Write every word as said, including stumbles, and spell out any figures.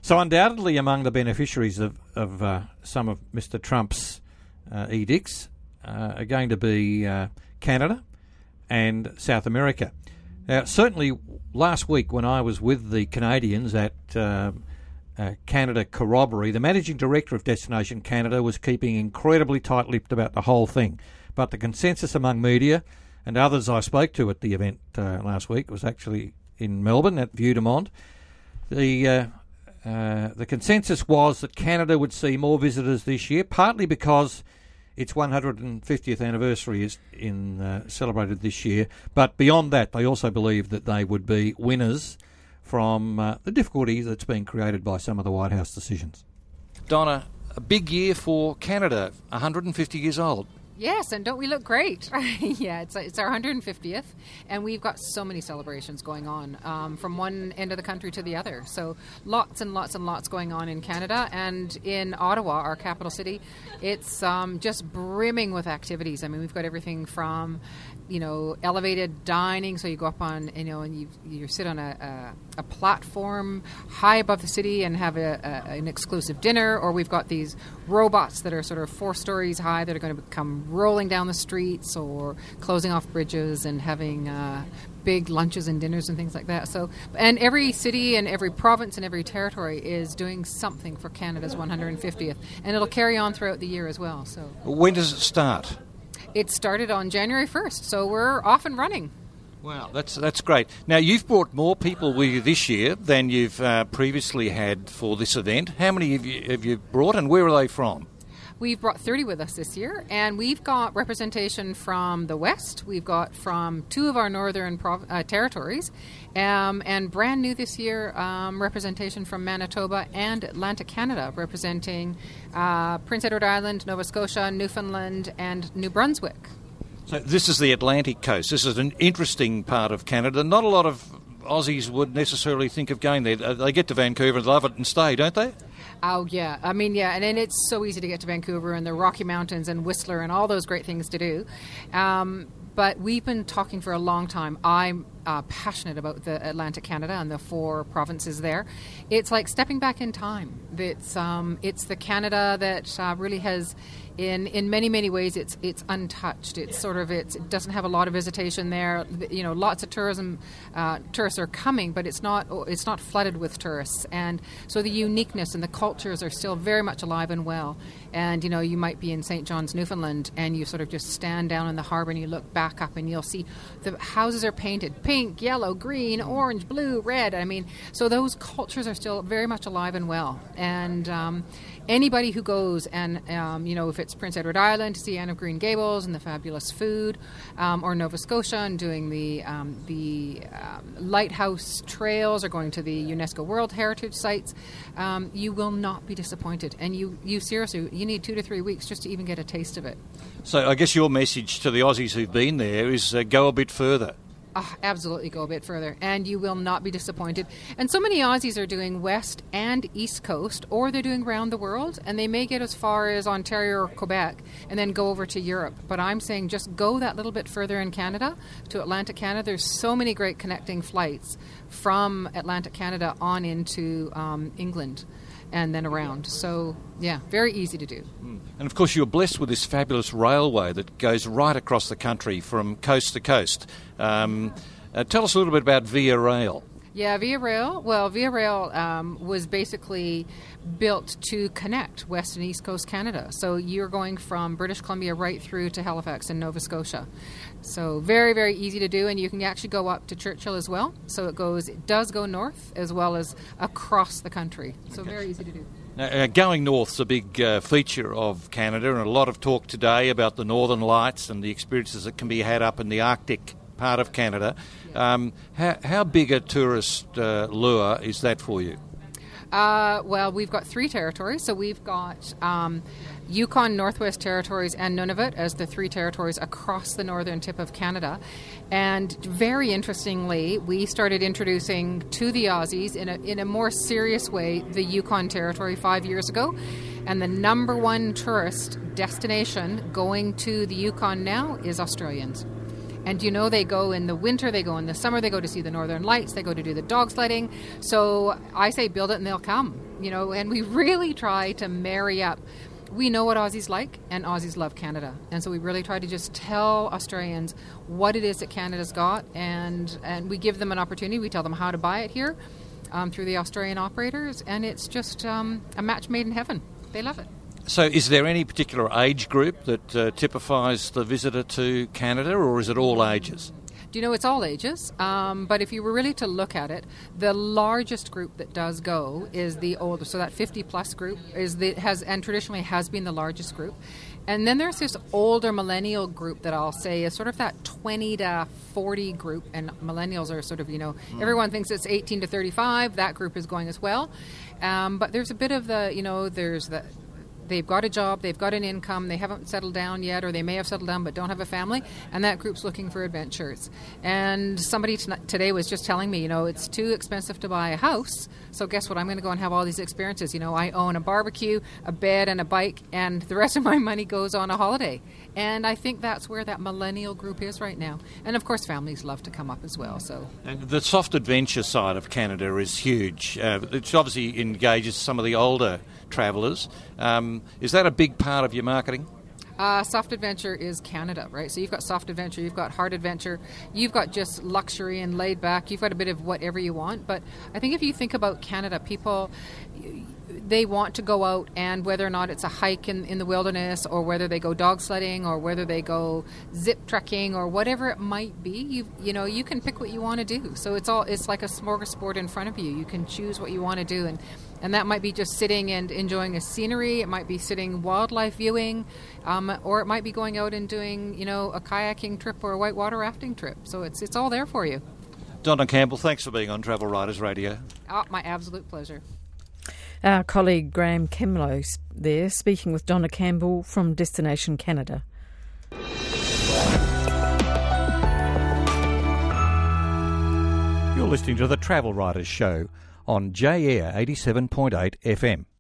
So undoubtedly among the beneficiaries of, of uh, some of Mister Trump's uh, edicts uh, are going to be uh, Canada and South America. Now, certainly last week when I was with the Canadians at uh, uh, Canada Corroboree, the managing director of Destination Canada was keeping incredibly tight-lipped about the whole thing. But the consensus among media and others I spoke to at the event uh, last week, was actually in Melbourne at Vue de Monde, the uh, uh, the consensus was that Canada would see more visitors this year, partly because its one hundred fiftieth anniversary is in uh, celebrated this year. But beyond that, they also believe that they would be winners from uh, the difficulty that's been created by some of the White House decisions. Donna, a big year for Canada, one hundred fifty years old. Yes, and don't we look great? Yeah, it's it's our one hundred fiftieth, and we've got so many celebrations going on um, from one end of the country to the other. So lots and lots and lots going on in Canada, and in Ottawa, our capital city, it's um, just brimming with activities. I mean, we've got everything from, you know, elevated dining, so you go up on, you know, and you you sit on a, a, a platform high above the city and have a, a, an exclusive dinner, or we've got these robots that are sort of four stories high that are going to come rolling down the streets or closing off bridges and having uh, big lunches and dinners and things like that. So, and every city and every province and every territory is doing something for Canada's one hundred fiftieth, and it'll carry on throughout the year as well. So, when does it start? It started on January first, so we're off and running. Wow, that's that's great. Now, you've brought more people with you this year than you've uh, previously had for this event. How many have you, have you brought, and where are they from? We've brought thirty with us this year, and we've got representation from the West. We've got from two of our northern prov- uh, territories, um, and brand new this year, um, representation from Manitoba and Atlantic Canada, representing uh, Prince Edward Island, Nova Scotia, Newfoundland, and New Brunswick. So this is the Atlantic coast. This is an interesting part of Canada. Not a lot of Aussies would necessarily think of going there. They get to Vancouver and love it and stay, don't they? Oh, yeah. I mean, yeah, and, and it's so easy to get to Vancouver and the Rocky Mountains and Whistler and all those great things to do. Um, but we've been talking for a long time. I'm uh, passionate about the Atlantic Canada and the four provinces there. It's like stepping back in time. It's um, it's the Canada that uh, really has, in in many many ways, it's it's untouched. It's sort of it's, it doesn't have a lot of visitation there. You know, lots of tourism uh, tourists are coming, but it's not it's not flooded with tourists. And so the uniqueness and the cultures are still very much alive and well. And you know, you might be in Saint John's, Newfoundland, and you sort of just stand down in the harbour and you look back up and you'll see the houses are painted pink, yellow, green, orange, blue, red. I mean, so those cultures are still very much alive and well. And um, anybody who goes and, um, you know, if it's Prince Edward Island to see Anne of Green Gables and the fabulous food, um, or Nova Scotia and doing the um, the um, lighthouse trails or going to the UNESCO World Heritage Sites, um, you will not be disappointed. And you, you seriously, you need two to three weeks just to even get a taste of it. So I guess your message to the Aussies who've been there is uh, go a bit further. Oh, absolutely, go a bit further, and you will not be disappointed. And so many Aussies are doing West and East Coast, or they're doing round the world, and they may get as far as Ontario or Quebec, and then go over to Europe. But I'm saying just go that little bit further in Canada, to Atlantic Canada. There's so many great connecting flights from Atlantic Canada on into um, England and then around. So, yeah, very easy to do. And, of course, you're blessed with this fabulous railway that goes right across the country from coast to coast. Um, uh, tell us a little bit about Via Rail. Yeah, Via Rail. Well, Via Rail um, was basically built to connect West and East Coast Canada. So you're going from British Columbia right through to Halifax in Nova Scotia. So very, very easy to do, and you can actually go up to Churchill as well. So it goes, it does go north as well as across the country. So okay. Very easy to do. Now, uh, going north's a big uh, feature of Canada, and a lot of talk today about the Northern Lights and the experiences that can be had up in the Arctic part of Canada. Um, how, how big a tourist uh, lure is that for you? Uh, well, we've got three territories. So we've got um, Yukon, Northwest Territories, and Nunavut as the three territories across the northern tip of Canada. And very interestingly, we started introducing to the Aussies in a, in a more serious way the Yukon Territory five years ago. And the number one tourist destination going to the Yukon now is Australians. And you know, they go in the winter, they go in the summer, they go to see the Northern Lights, they go to do the dog sledding. So I say build it and they'll come. you know, and we really try to marry up. We know what Aussies like, and Aussies love Canada. And so we really try to just tell Australians what it is that Canada's got, and, and we give them an opportunity. We tell them how to buy it here um, through the Australian operators, and it's just um, a match made in heaven. They love it. So is there any particular age group that uh, typifies the visitor to Canada, or is it all ages? Do you know, it's all ages, um, but if you were really to look at it, the largest group that does go is the older, so that fifty plus group is the has and traditionally has been the largest group. And then there's this older millennial group that I'll say is sort of that twenty to forty group, and millennials are sort of, you know, mm. everyone thinks it's eighteen to thirty-five, that group is going as well. Um, but there's a bit of the, you know, there's the they've got a job, they've got an income, they haven't settled down yet, or they may have settled down but don't have a family, and that group's looking for adventures. And somebody t- today was just telling me, you know, it's too expensive to buy a house, so guess what, I'm going to go and have all these experiences. You know, I own a barbecue, a bed, and a bike, and the rest of my money goes on a holiday. And I think that's where that millennial group is right now. And of course, families love to come up as well. So and the soft adventure side of Canada is huge. Uh, it obviously engages some of the older travellers. Um, is that a big part of your marketing? Uh, soft adventure is Canada, right? So you've got soft adventure, you've got hard adventure, you've got just luxury and laid back, you've got a bit of whatever you want. But I think if you think about Canada, people, they want to go out, and whether or not it's a hike in, in the wilderness, or whether they go dog sledding, or whether they go zip trekking, or whatever it might be, you you know, you can pick what you want to do. So it's all it's like a smorgasbord in front of you. You can choose what you want to do, and and that might be just sitting and enjoying a scenery. It might be sitting wildlife viewing, um, or it might be going out and doing, you know, a kayaking trip or a whitewater rafting trip. So it's it's all there for you. Donna Campbell, thanks for being on Travel Writers Radio. Oh, my absolute pleasure. Our colleague Graham Kemlow there, speaking with Donna Campbell from Destination Canada. You're listening to the Travel Writers Show on J Air eighty-seven point eight F M.